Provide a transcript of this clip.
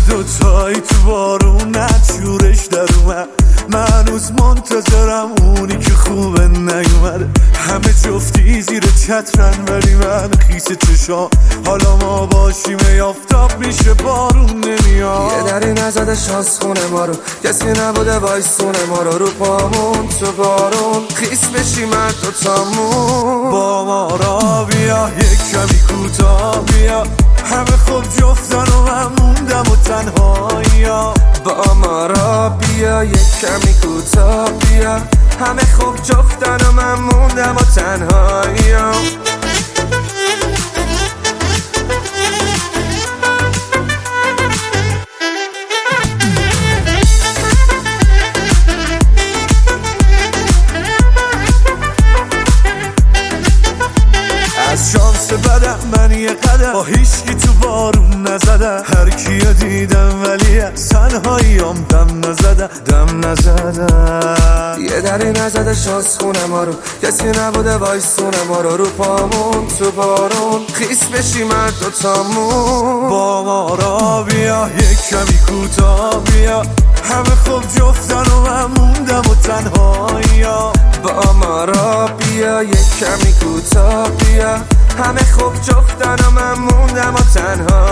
دوتایی تو بارون نچورش در اومد. من هنوز منتظرم اونی که خوبه نیومده. همه جفتی زیر چترن ولی من خیس چشام. حالا ما باشیم یافتاب میشه بارون نمیاد. یه دری نزده شانس خونه ما رو، کسی نبوده وایسونه ما رو پامون تو بارون خیس بشیم من دوتامون. با ما را بیا یک کمی کوتاه بیا، همه خوب جفتن و من موندم و تنهایی. با ما را بیا یک کمی کوتاه بیا، همه خوب جفتن و من موندم و تنهایی. از شانس بدم من یه قدم با هیچکی تو بارون نزدم. هر کیو دیدم ولی از تنهاییام دم نزدم. یه دری نزده شانس خونه ما رو، کسی نبوده وایسونه ما رو پامون تو بارون خیس بشیم من دوتامون. با ما را بیا یک کمی کوتاه بیا، همه خوب جفتن و من موندم و تنهایی. با ما را بیا یک کمی کوتاه بیا، همه خوب جفتن و من موندم و تنها.